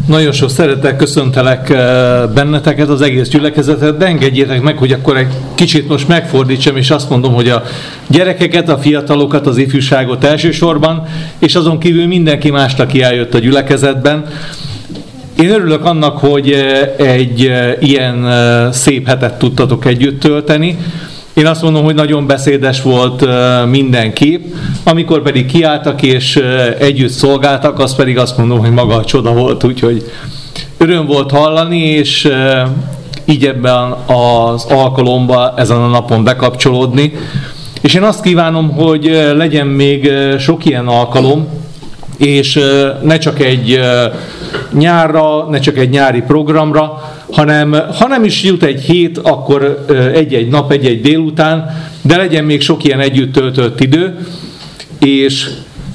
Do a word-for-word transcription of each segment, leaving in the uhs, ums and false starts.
Nagyon sok szeretettel köszöntelek benneteket, az egész gyülekezetet, de engedjétek meg, hogy akkor egy kicsit most megfordítsam, és azt mondom, hogy a gyerekeket, a fiatalokat, az ifjúságot elsősorban, és azon kívül mindenki más, aki eljött a gyülekezetben. Én örülök annak, hogy egy ilyen szép hetet tudtatok együtt tölteni. Én azt mondom, hogy nagyon beszédes volt mindenki, amikor pedig kiálltak és együtt szolgáltak, az pedig azt mondom, hogy maga a csoda volt, úgyhogy öröm volt hallani, és így ebben az alkalomban, ezen a napon bekapcsolódni. És én azt kívánom, hogy legyen még sok ilyen alkalom, és ne csak egy nyárra, ne csak egy nyári programra, hanem ha nem is jut egy hét, akkor egy-egy nap, egy-egy délután, de legyen még sok ilyen együtt töltött idő, és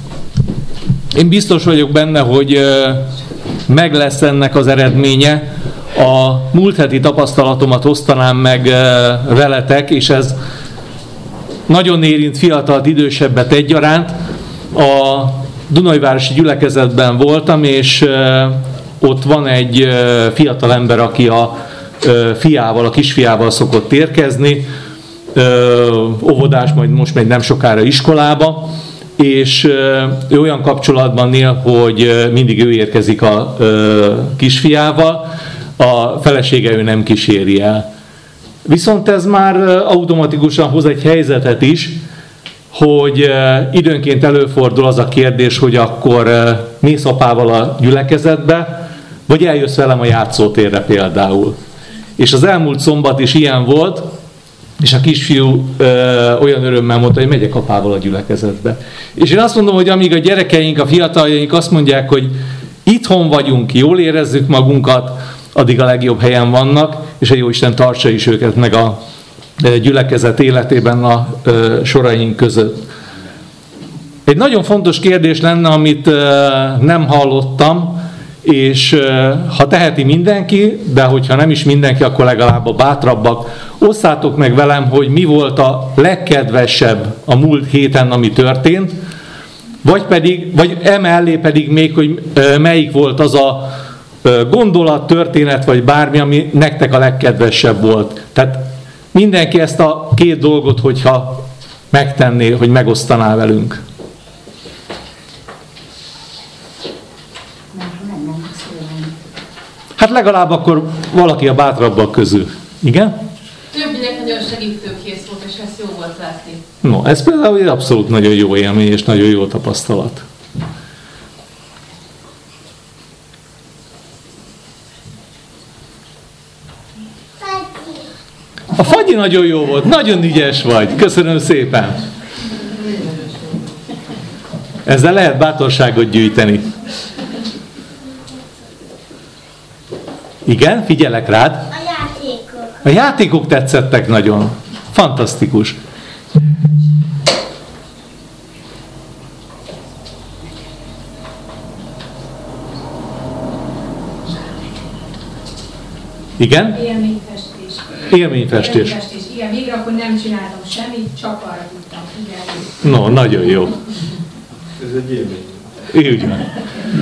én biztos vagyok benne, hogy meg lesz ennek az eredménye. A múlt heti tapasztalatomat osztanám meg veletek, és ez nagyon érint fiatalt, idősebbet egyaránt. A Dunajvárosi gyülekezetben voltam, és ott van egy fiatal ember, aki a fiával, a kisfiával szokott érkezni, óvodás, majd most megy nem sokára iskolába, és ő olyan kapcsolatban él, hogy mindig ő érkezik a kisfiával, a felesége ő nem kíséri el. Viszont ez már automatikusan hoz egy helyzetet is, hogy időnként előfordul az a kérdés, hogy akkor mész apával a gyülekezetbe, vagy eljössz velem a játszótérre például. És az elmúlt szombat is ilyen volt, és a kisfiú ö, olyan örömmel mondta, hogy megyek apával a gyülekezetbe. És én azt mondom, hogy amíg a gyerekeink, a fiataljaink azt mondják, hogy itthon vagyunk, jól érezzük magunkat, addig a legjobb helyen vannak, és a Jóisten tartsa is őket meg a gyülekezet életében a ö, soraink között. Egy nagyon fontos kérdés lenne, amit ö, nem hallottam, és ha teheti mindenki, de hogyha nem is mindenki, akkor legalább a bátrabbak, osszátok meg velem, hogy mi volt a legkedvesebb a múlt héten, ami történt, vagy pedig, vagy emellé pedig még, hogy melyik volt az a gondolat, történet, vagy bármi, ami nektek a legkedvesebb volt. Tehát mindenki ezt a két dolgot, hogyha megtenné, hogy megosztaná velünk. Hát legalább akkor valaki a bátrabbak közül. Igen? Többinek nagyon segítőkész volt, és ezt jó volt látni. No, ez például egy abszolút nagyon jó élmény, és nagyon jó tapasztalat. A Fagyi nagyon jó volt, nagyon ügyes vagy. Köszönöm szépen. Ezzel lehet bátorságot gyűjteni. Igen, figyelek rád. A játékok. A játékok tetszettek nagyon. Fantasztikus. Igen? Élményfestés. Élményfestés. Élményfestés. Igen, végre akkor nem csináltam semmit, csak arra tudtam figyelni. No, nagyon jó. Ez egy élmény. Úgy van.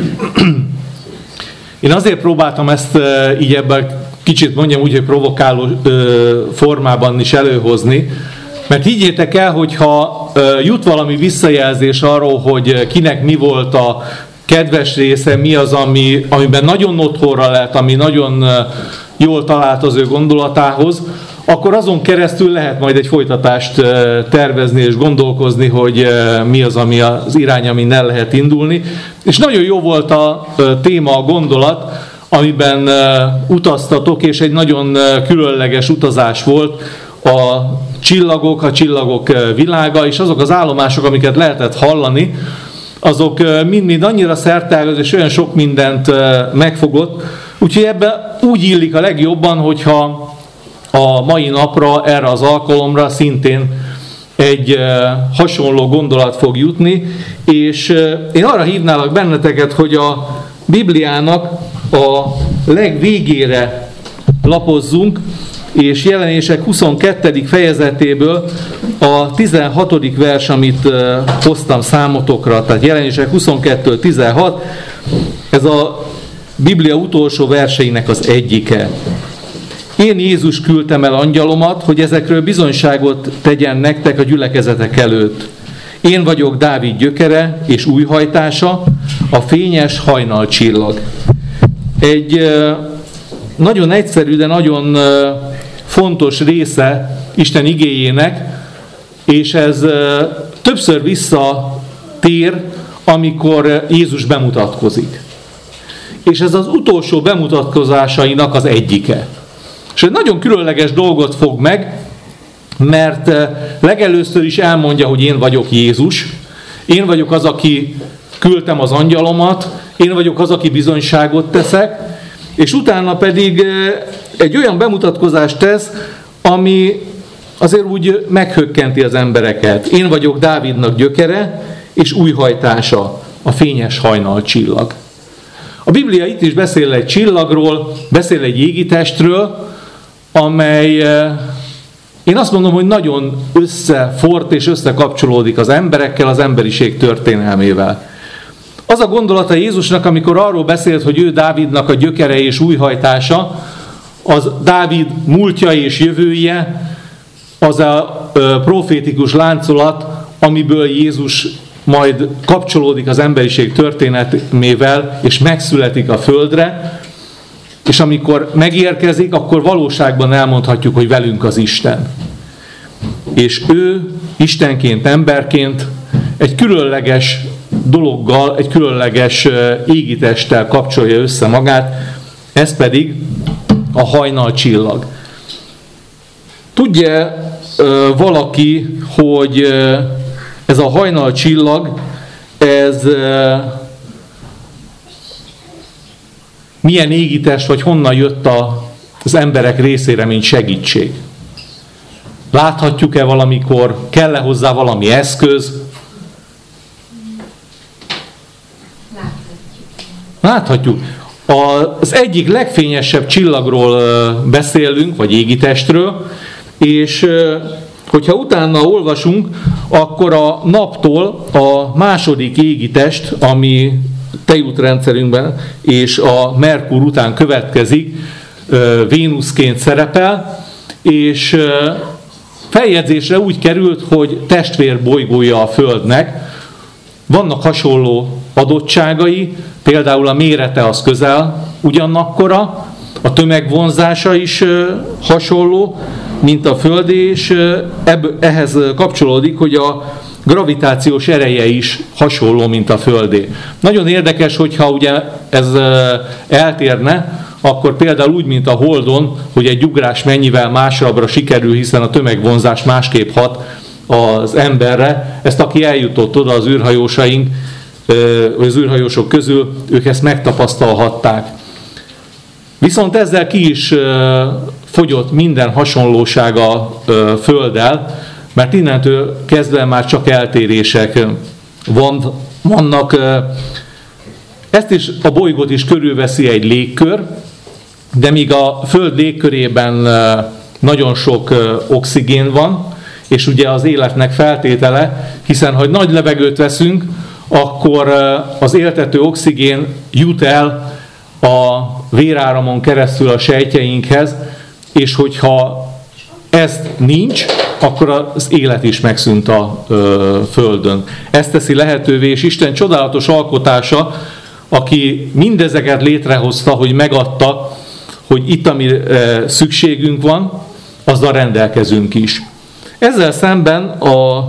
Én azért próbáltam ezt így ebben kicsit mondjam úgy, hogy provokáló formában is előhozni, mert higgyétek el, hogyha jut valami visszajelzés arról, hogy kinek mi volt a kedves része, mi az, ami, amiben nagyon otthonra lett, ami nagyon jól talált az ő gondolatához, akkor azon keresztül lehet majd egy folytatást tervezni és gondolkozni, hogy mi az, ami az irány, amin el lehet indulni. És nagyon jó volt a téma, a gondolat, amiben utaztatok, és egy nagyon különleges utazás volt a csillagok, a csillagok világa, és azok az állomások, amiket lehetett hallani, azok mind-mind annyira szerteágazó, és olyan sok mindent megfogott. Úgyhogy ebben úgy illik a legjobban, hogyha a mai napra, erre az alkalomra szintén egy hasonló gondolat fog jutni, és én arra hívnálak benneteket, hogy a Bibliának a legvégére lapozzunk, és Jelenések huszonkettedik fejezetéből a tizenhatodik vers, amit hoztam számotokra, tehát Jelenések huszonkettő tizenhat, ez a Biblia utolsó verseinek az egyike. Én Jézus küldtem el angyalomat, hogy ezekről bizonyságot tegyen nektek a gyülekezetek előtt. Én vagyok Dávid gyökere és újhajtása, a fényes hajnalcsillag. Egy nagyon egyszerű, de nagyon fontos része Isten igéjének, és ez többször visszatér, amikor Jézus bemutatkozik. És ez az utolsó bemutatkozásainak az egyike. És egy nagyon különleges dolgot fog meg, mert legelőször is elmondja, hogy én vagyok Jézus, én vagyok az, aki küldtem az angyalomat, én vagyok az, aki bizonyságot teszek, és utána pedig egy olyan bemutatkozást tesz, ami azért úgy meghökkenti az embereket. Én vagyok Dávidnak gyökere, és újhajtása, a fényes hajnalcsillag. A Biblia itt is beszél egy csillagról, beszél egy égitestről, amely, én azt mondom, hogy nagyon összefort és összekapcsolódik az emberekkel, az emberiség történelmével. Az a gondolata Jézusnak, amikor arról beszélt, hogy ő Dávidnak a gyökere és újhajtása, az Dávid múltja és jövője, az a profétikus láncolat, amiből Jézus majd kapcsolódik az emberiség történetével, és megszületik a földre, és amikor megérkezik, akkor valóságban elmondhatjuk, hogy velünk az Isten. És ő Istenként, emberként egy különleges dologgal, egy különleges égitesttel kapcsolja össze magát, ez pedig a hajnalcsillag. Tudja valaki, hogy ez a hajnalcsillag, ez milyen égitest, vagy honnan jött az emberek részére, mint segítség? Láthatjuk-e valamikor? Kell-e hozzá valami eszköz? Láthatjuk. Az egyik legfényesebb csillagról beszélünk, vagy égitestről, és hogyha utána olvasunk, akkor a naptól a második égitest, ami tejútrendszerünkben és a Merkur után következik, Vénuszként szerepel, és feljegyzésre úgy került, hogy testvérbolygója a Földnek. Vannak hasonló adottságai, például a mérete az közel ugyanakkora, a tömegvonzása is hasonló, mint a Föld, és ehhez kapcsolódik, hogy a gravitációs ereje is hasonló, mint a Földé. Nagyon érdekes, hogyha ugye ez eltérne, akkor például úgy, mint a Holdon, hogy egy ugrás mennyivel másabbra sikerül, hiszen a tömegvonzás másképp hat az emberre. Ezt aki eljutott oda, az űrhajósaink, az űrhajósok közül, ők ezt megtapasztalhatták. Viszont ezzel ki is fogyott minden hasonlóság a Földdel, mert innentől kezdve már csak eltérések van, vannak. Ezt is, a bolygót is körülveszi egy légkör, de míg a Föld légkörében nagyon sok oxigén van, és ugye az életnek feltétele, hiszen ha nagy levegőt veszünk, akkor az éltető oxigén jut el a véráramon keresztül a sejtjeinkhez, és hogyha ez nincs, akkor az élet is megszűnt a ö, Földön. Ezt teszi lehetővé, és Isten csodálatos alkotása, aki mindezeket létrehozta, hogy megadta, hogy itt, amire szükségünk van, azzal rendelkezünk is. Ezzel szemben a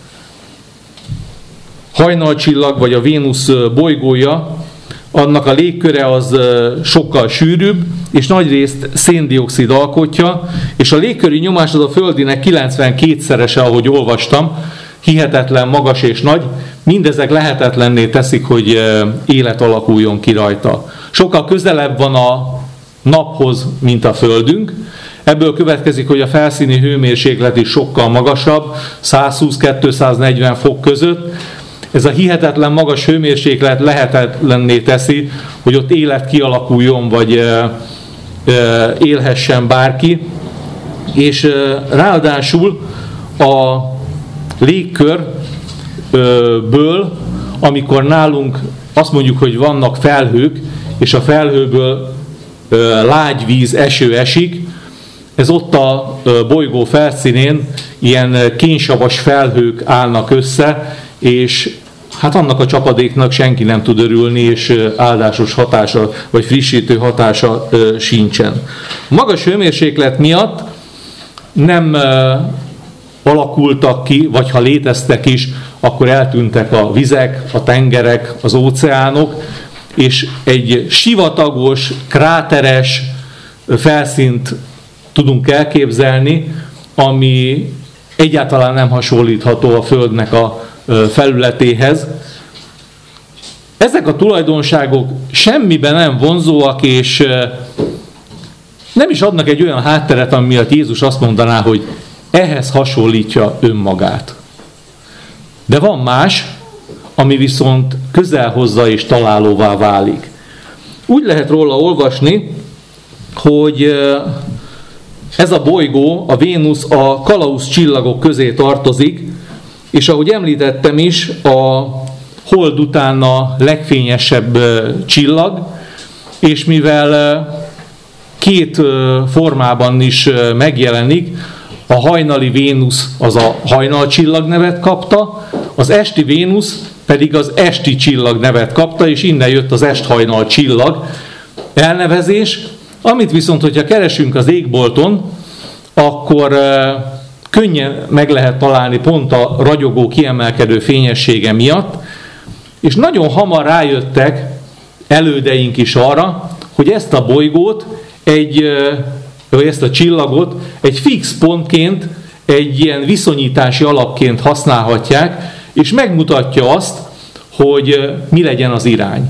hajnalcsillag, vagy a Vénusz bolygója, annak a légköre az sokkal sűrűbb, és nagyrészt széndioxid alkotja, és a légköri nyomás az a földinek kilencvenkétszerese, ahogy olvastam, hihetetlen magas és nagy, mindezek lehetetlenné teszik, hogy élet alakuljon ki rajta. Sokkal közelebb van a naphoz, mint a Földünk, ebből következik, hogy a felszíni hőmérséklet is sokkal magasabb, százhúsz-kétszáznegyven fok között. Ez a hihetetlen magas hőmérséklet lehetetlenné teszi, hogy ott élet kialakuljon, vagy élhessen bárki. És ráadásul a légkörből, amikor nálunk azt mondjuk, hogy vannak felhők, és a felhőből lágy víz, eső esik, ez ott a bolygó felszínén ilyen kénsavas felhők állnak össze, és hát annak a csapadéknak senki nem tud örülni, és áldásos hatása, vagy frissítő hatása sincsen. Magas hőmérséklet miatt nem alakultak ki, vagy ha léteztek is, akkor eltűntek a vizek, a tengerek, az óceánok, és egy sivatagos, kráteres felszínt tudunk elképzelni, ami egyáltalán nem hasonlítható a Földnek a felületéhez. Ezek a tulajdonságok semmiben nem vonzóak, és nem is adnak egy olyan hátteret, ami miatt Jézus azt mondaná, hogy ehhez hasonlítja önmagát. De van más, ami viszont közel hozza és találóvá válik. Úgy lehet róla olvasni, hogy ez a bolygó, a Vénusz a Kalausz csillagok közé tartozik, és ahogy említettem is, a hold után a legfényesebb csillag, és mivel két formában is megjelenik, a hajnali Vénusz az a hajnalcsillag nevet kapta, az esti Vénusz pedig az esti csillag nevet kapta, és innen jött az est-hajnal csillag elnevezés, amit viszont, hogyha keresünk az égbolton, akkor könnyen meg lehet találni pont a ragyogó, kiemelkedő fényessége miatt, és nagyon hamar rájöttek elődeink is arra, hogy ezt a bolygót, egy, vagy ezt a csillagot egy fix pontként, egy ilyen viszonyítási alapként használhatják, és megmutatja azt, hogy mi legyen az irány.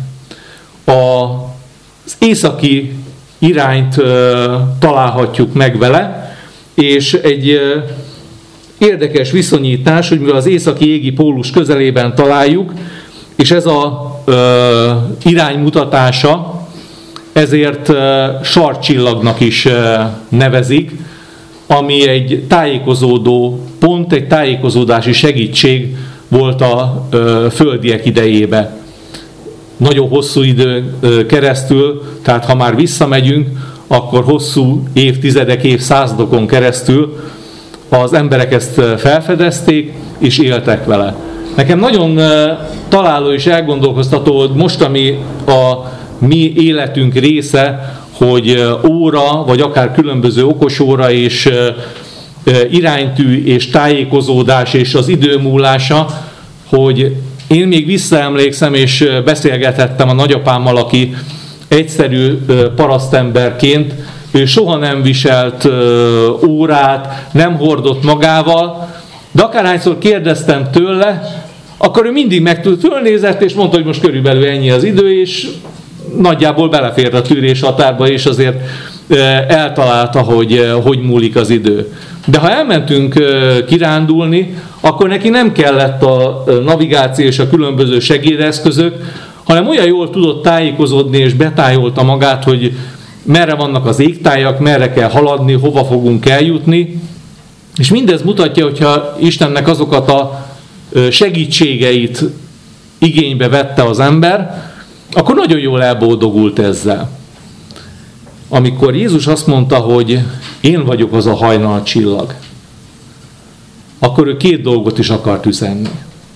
Az északi irányt találhatjuk meg vele, és egy érdekes viszonyítás, hogy mivel az északi égi pólus közelében találjuk, és ez a ö, iránymutatása, ezért ö, sarkcsillagnak is ö, nevezik, ami egy tájékozódó pont, egy tájékozódási segítség volt a ö, földiek idejében. Nagyon hosszú idő ö, keresztül, tehát ha már visszamegyünk, akkor hosszú évtizedek, évszázadokon keresztül az emberek ezt felfedezték, és éltek vele. Nekem nagyon találó és elgondolkoztató, hogy most, ami a mi életünk része, hogy óra, vagy akár különböző okosóra, és iránytű, és tájékozódás, és az idő múlása, hogy én még visszaemlékszem, és beszélgethettem a nagyapámmal, aki egyszerű parasztemberként, ő soha nem viselt órát, nem hordott magával, de akárhányszor kérdeztem tőle, akkor ő mindig meg tud, fölnézett, és mondta, hogy most körülbelül ennyi az idő, és nagyjából belefért a tűrés határba, és azért eltalálta, hogy hogy múlik az idő. De ha elmentünk kirándulni, akkor neki nem kellett a navigáció és a különböző segédeszközök, hanem olyan jól tudott tájékozódni, és betájolta magát, hogy merre vannak az égtájak, merre kell haladni, hova fogunk eljutni. És mindez mutatja, hogyha Istennek azokat a segítségeit igénybe vette az ember, akkor nagyon jól elboldogult ezzel. Amikor Jézus azt mondta, hogy én vagyok az a hajnalcsillag, akkor ő két dolgot is akart üzenni.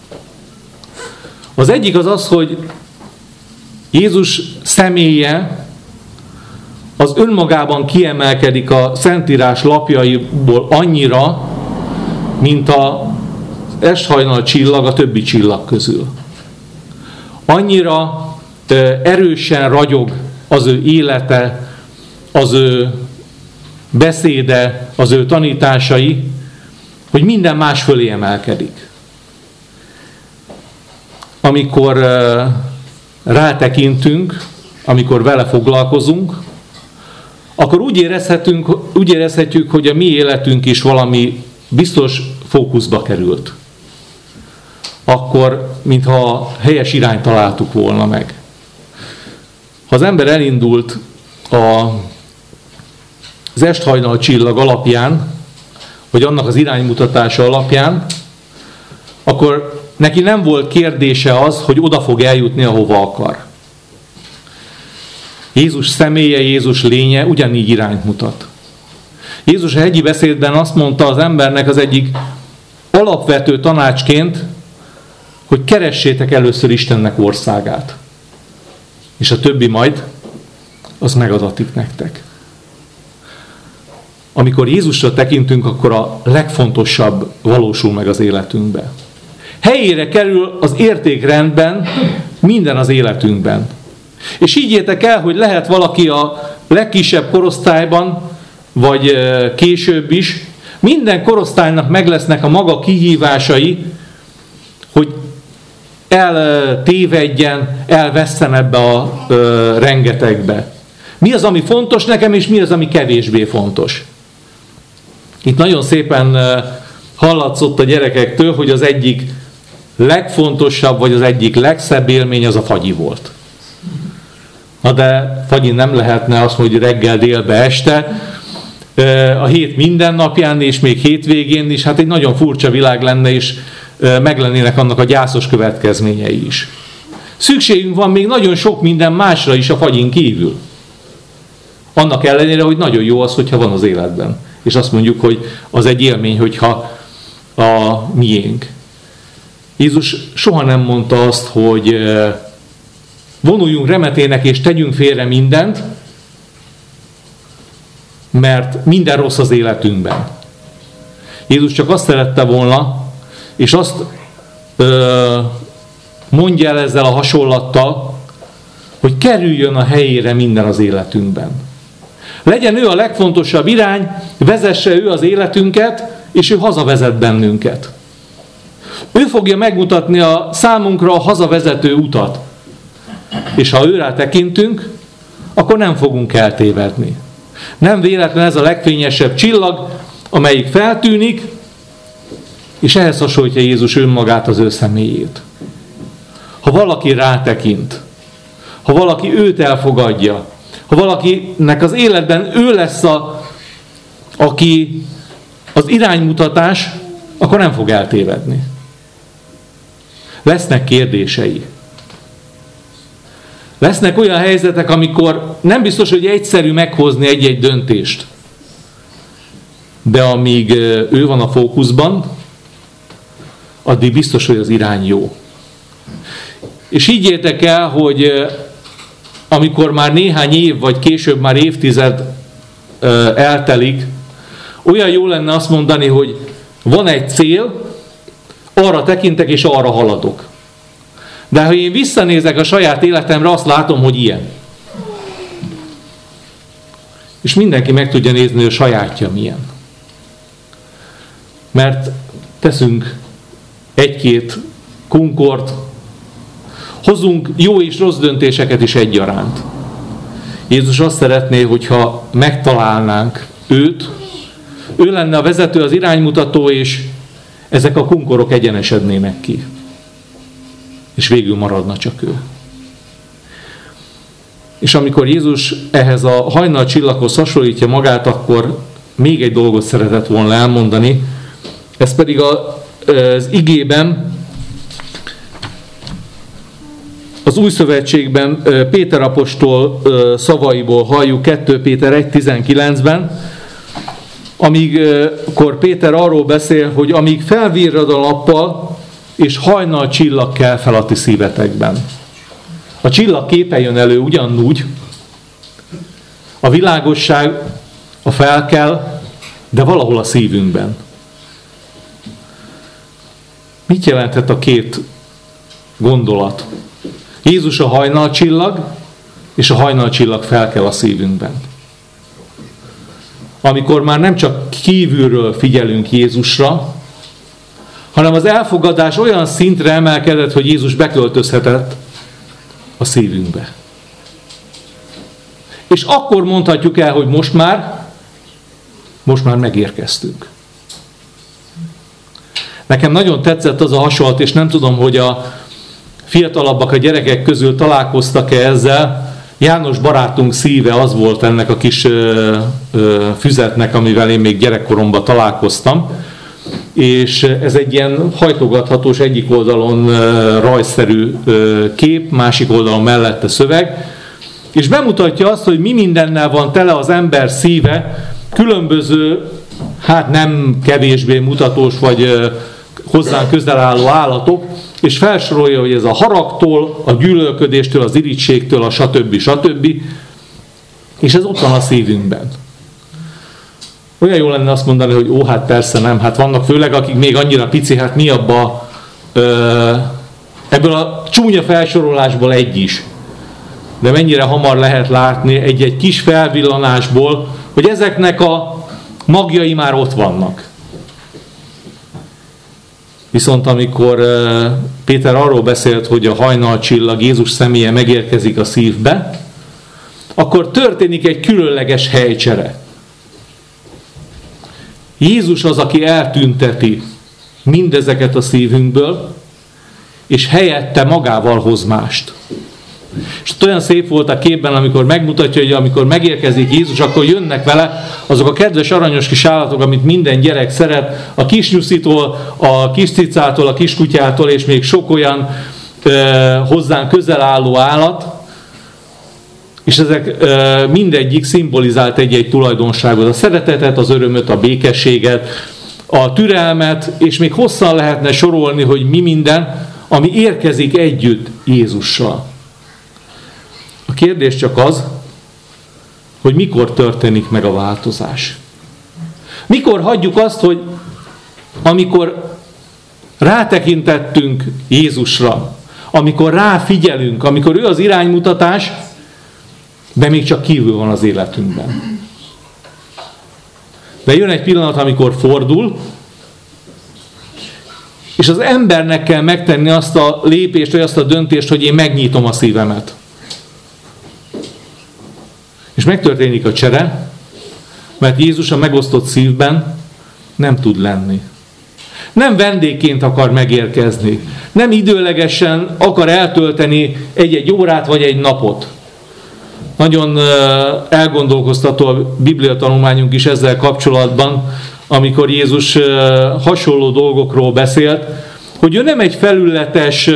Az egyik az az, hogy Jézus személye az önmagában kiemelkedik a Szentírás lapjaiból annyira, mint az est-hajnal csillag a többi csillag közül. Annyira erősen ragyog az ő élete, az ő beszéde, az ő tanításai, hogy minden más fölé emelkedik. Amikor rátekintünk, amikor vele foglalkozunk, akkor úgy érezhetünk, úgy érezhetjük, hogy a mi életünk is valami biztos fókuszba került. Akkor, mintha helyes irányt találtuk volna meg. Ha az ember elindult a, az est-hajnal csillag alapján, vagy annak az iránymutatása alapján, akkor neki nem volt kérdése az, hogy oda fog eljutni, ahova akar. Jézus személye, Jézus lénye ugyanígy irányt mutat. Jézus a hegyi beszédben azt mondta az embernek az egyik alapvető tanácsként, hogy keressétek először Istennek országát. És a többi majd, az megadatik nektek. Amikor Jézusra tekintünk, akkor a legfontosabb valósul meg az életünkben. Helyére kerül az értékrendben minden az életünkben. És higgyétek el, hogy lehet valaki a legkisebb korosztályban, vagy később is, minden korosztálynak meg lesznek a maga kihívásai, hogy eltévedjen, elvesszen ebbe a ö, rengetegbe. Mi az, ami fontos nekem, és mi az, ami kevésbé fontos. Itt nagyon szépen hallatszott a gyerekektől, hogy az egyik legfontosabb, vagy az egyik legszebb élmény az a fagyi volt. Na de fagyi nem lehetne az, hogy reggel, délbe, este, a hét minden napján, és még hétvégén is, hát egy nagyon furcsa világ lenne, és meg lennének annak a gyászos következményei is. Szükségünk van még nagyon sok minden másra is a fagyin kívül. Annak ellenére, hogy nagyon jó az, hogyha van az életben. És azt mondjuk, hogy az egy élmény, hogyha a miénk. Jézus soha nem mondta azt, hogy vonuljunk remetének és tegyünk félre mindent, mert minden rossz az életünkben. Jézus csak azt szerette volna, és azt ö, mondja el ezzel a hasonlattal, hogy kerüljön a helyére minden az életünkben. Legyen ő a legfontosabb irány, vezesse ő az életünket, és ő hazavezet bennünket. Ő fogja megmutatni a számunkra a hazavezető utat. És ha őrá tekintünk, akkor nem fogunk eltévedni. Nem véletlen ez a legfényesebb csillag, amelyik feltűnik, és ehhez hasonlítja Jézus önmagát, az ő személyét. Ha valaki rátekint, ha valaki őt elfogadja, ha valakinek az életben ő lesz a, aki az iránymutatás, akkor nem fog eltévedni. Lesznek kérdései. Lesznek olyan helyzetek, amikor nem biztos, hogy egyszerű meghozni egy-egy döntést. De amíg ő van a fókuszban, addig biztos, hogy az irány jó. És higgyétek el, hogy amikor már néhány év, vagy később már évtized eltelik, olyan jó lenne azt mondani, hogy van egy cél, arra tekintek és arra haladok. De ha én visszanézek a saját életemre, azt látom, hogy ilyen. És mindenki meg tudja nézni, hogy a sajátja milyen. Mert teszünk egy-két kunkort, hozunk jó és rossz döntéseket is egyaránt. Jézus azt szeretné, hogyha megtalálnánk őt, ő lenne a vezető, az iránymutató, és ezek a kunkorok egyenesednének ki. És végül maradna csak ő. És amikor Jézus ehhez a hajnalcsillaghoz hasonlítja magát, akkor még egy dolgot szeretett volna elmondani, ez pedig az igében, az Új Szövetségben Péter apostol szavaiból halljuk, kettő Péter egy tizenkilencben, amikor Péter arról beszél, hogy amíg felvirrad a nappal, és hajnal csillag kell fel a ti szívetekben. A csillag képe jön elő ugyanúgy, a világosság, a felkel, de valahol a szívünkben. Mit jelenthet a két gondolat? Jézus a hajnalcsillag, és a hajnalcsillag felkel a szívünkben. Amikor már nem csak kívülről figyelünk Jézusra, hanem az elfogadás olyan szintre emelkedett, hogy Jézus beköltözhetett a szívünkbe. És akkor mondhatjuk el, hogy most már, most már megérkeztünk. Nekem nagyon tetszett az a hasonlat, és nem tudom, hogy a fiatalabbak a gyerekek közül találkoztak-e ezzel. János barátunk szíve az volt ennek a kis ö, ö, füzetnek, amivel én még gyerekkoromban találkoztam. És ez egy ilyen hajtogathatós, egyik oldalon ö, rajzszerű ö, kép, másik oldalon mellette szöveg. És bemutatja azt, hogy mi mindennel van tele az ember szíve, különböző, hát nem kevésbé mutatós, vagy hozzánk közel álló állatok, és felsorolja, hogy ez a haragtól, a gyűlölködéstől, az irigységtől, a stb. stb. És ez ott van a szívünkben. Olyan jó lenne azt mondani, hogy ó, hát persze nem, hát vannak főleg, akik még annyira pici, hát mi abba ö, ebből a csúnya felsorolásból egy is. De mennyire hamar lehet látni egy-egy kis felvillanásból, hogy ezeknek a magjai már ott vannak. Viszont amikor Péter arról beszélt, hogy a hajnalcsillag Jézus személye megérkezik a szívbe, akkor történik egy különleges helycsere. Jézus az, aki eltünteti mindezeket a szívünkből, és helyette magával hoz mást. És olyan szép volt a képben, amikor megmutatja, hogy amikor megérkezik Jézus, akkor jönnek vele azok a kedves aranyos kis állatok, amit minden gyerek szeret, a kisnyuszitól, a kis cicától, a kiskutyától, és még sok olyan ö, hozzánk közel álló állat, és ezek ö, mindegyik szimbolizált egy-egy tulajdonságot, a szeretetet, az örömöt, a békességet, a türelmet, és még hosszan lehetne sorolni, hogy mi minden, ami érkezik együtt Jézussal. A kérdés csak az, hogy mikor történik meg a változás. Mikor hagyjuk azt, hogy amikor rátekintettünk Jézusra, amikor ráfigyelünk, amikor ő az iránymutatás, de még csak kívül van az életünkben. De jön egy pillanat, amikor fordul, és az embernek kell megtenni azt a lépést, vagy azt a döntést, hogy én megnyitom a szívemet. És megtörténik a csere, mert Jézus a megosztott szívben nem tud lenni. Nem vendégként akar megérkezni. Nem időlegesen akar eltölteni egy-egy órát vagy egy napot. Nagyon elgondolkoztató a Biblia tanulmányunk is ezzel kapcsolatban, amikor Jézus hasonló dolgokról beszélt, hogy ő nem egy felületes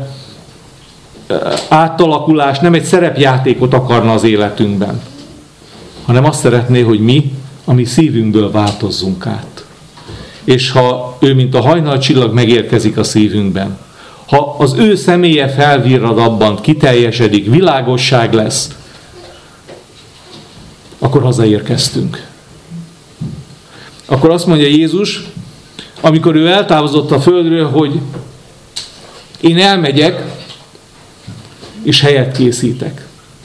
átalakulás, nem egy szerepjátékot akarna az életünkben, hanem azt szeretné, hogy mi a mi szívünkből változzunk át. És ha ő, mint a hajnalcsillag megérkezik a szívünkben, ha az ő személye felvirrad abban, kiteljesedik, világosság lesz, akkor hazaérkeztünk. Akkor azt mondja Jézus, amikor ő eltávozott a földről, hogy én elmegyek, és helyet készítek.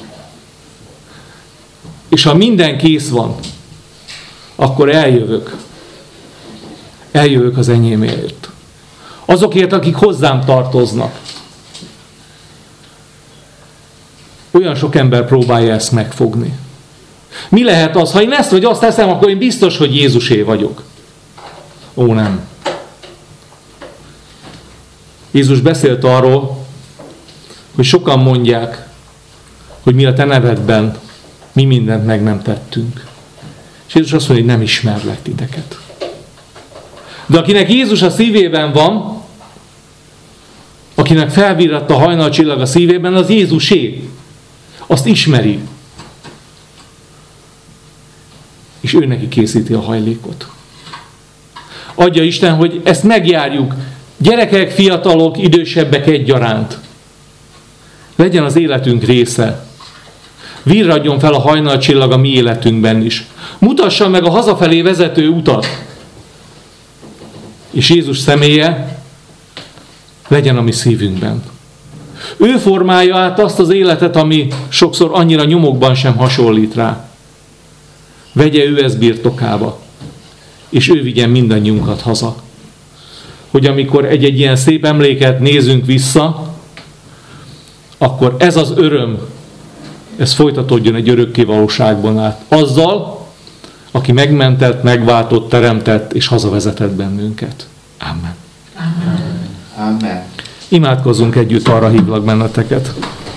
És ha minden kész van, akkor eljövök. Eljövök az enyémért. Azokért, akik hozzám tartoznak. Olyan sok ember próbálja ezt megfogni. Mi lehet az, ha én ezt vagy azt teszem, akkor én biztos, hogy Jézusé vagyok. Ó, nem. Jézus beszélt arról, hogy sokan mondják, hogy mi a te nevedben mi mindent meg nem tettünk. És Jézus azt mondja, hogy nem ismerlek titeket. De akinek Jézus a szívében van, akinek felvirradt a hajnalcsillag a szívében, az Jézusé. Azt ismeri. És ő neki készíti a hajlékot. Adja Isten, hogy ezt megjárjuk. Gyerekek, fiatalok, idősebbek egyaránt. Legyen az életünk része. Virradjon fel a hajnalcsillag a mi életünkben is. Mutassa meg a hazafelé vezető utat. És Jézus személye legyen a mi szívünkben. Ő formálja át azt az életet, ami sokszor annyira nyomokban sem hasonlít rá. Vegye ő ezt birtokába, és ő vigyen mindannyiunkat haza. Hogy amikor egy-egy ilyen szép emléket nézünk vissza, akkor ez az öröm, ez folytatódjon egy örökké valóságban át. Azzal, aki megmentett, megváltott, teremtett és hazavezetett bennünket. Amen. Amen. Amen. Imádkozzunk együtt, arra hívlak benneteket.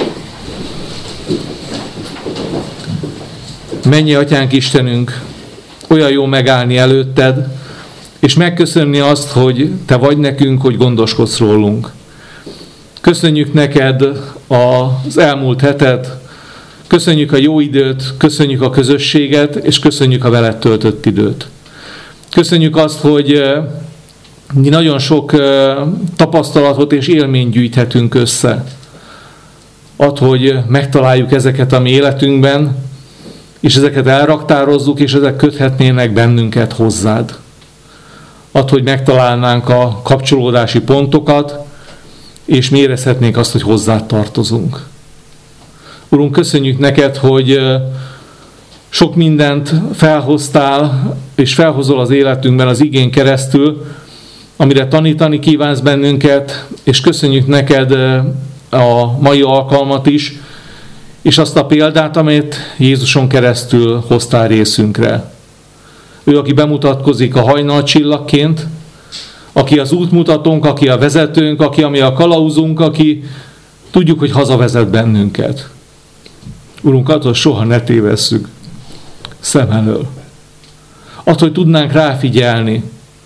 Mennyi Atyánk Istenünk, olyan jó megállni előtted, és megköszönni azt, hogy Te vagy nekünk, hogy gondoskodsz rólunk. Köszönjük neked az elmúlt hetet, Köszönjük a jó időt, köszönjük a közösséget, és köszönjük a veled töltött időt. Köszönjük azt, hogy mi nagyon sok tapasztalatot és élményt gyűjthetünk össze. Add, hogy megtaláljuk ezeket a mi életünkben, és ezeket elraktározzuk, és ezek köthetnének bennünket hozzád. Add, hogy megtalálnánk a kapcsolódási pontokat, és mi érezhetnénk azt, hogy hozzád tartozunk. Urunk, köszönjük neked, hogy sok mindent felhoztál, és felhozol az életünkben az igén keresztül, amire tanítani kívánsz bennünket, és köszönjük neked a mai alkalmat is, és azt a példát, amit Jézuson keresztül hoztál részünkre. Ő, aki bemutatkozik a hajnalcsillagként, aki az útmutatónk, aki a vezetőnk, aki ami a kalauzunk, aki tudjuk, hogy hazavezet bennünket. Urunk, attól soha ne tévesszük szem elől. Attól, hogy tudnánk ráfigyelni,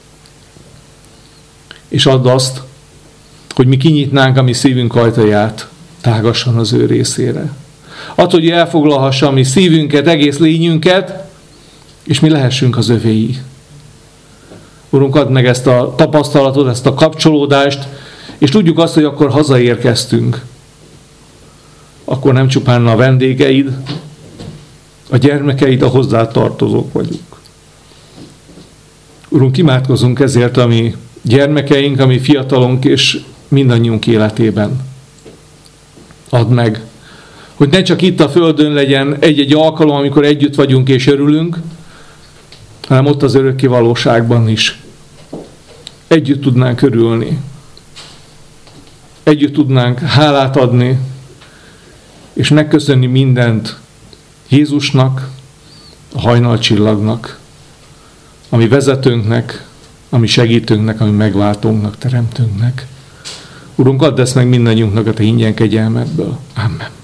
és add azt, hogy mi kinyitnánk a mi szívünk ajtaját tágassan az ő részére. Attól, hogy elfoglalhassa a mi szívünket, egész lényünket, és mi lehessünk az övéi. Urunk, add meg ezt a tapasztalatot, ezt a kapcsolódást, és tudjuk azt, hogy akkor hazaérkeztünk. Akkor nem csupán a vendégeid, a gyermekeid, a hozzád tartozók vagyunk. Urunk, imádkozunk ezért a mi gyermekeink, a mi fiatalunk és mindannyiunk életében. Add meg, hogy ne csak itt a földön legyen egy-egy alkalom, amikor együtt vagyunk és örülünk, hanem ott az örökké valóságban is. Együtt tudnánk örülni. Együtt tudnánk hálát adni, és megköszönni mindent Jézusnak, a hajnalcsillagnak, ami vezetőnknek, ami segítőnknek, ami megváltónknak, teremtőnknek. Urunk, add ezt meg mindannyiunknak a te ingyen kegyelmedből. Amen.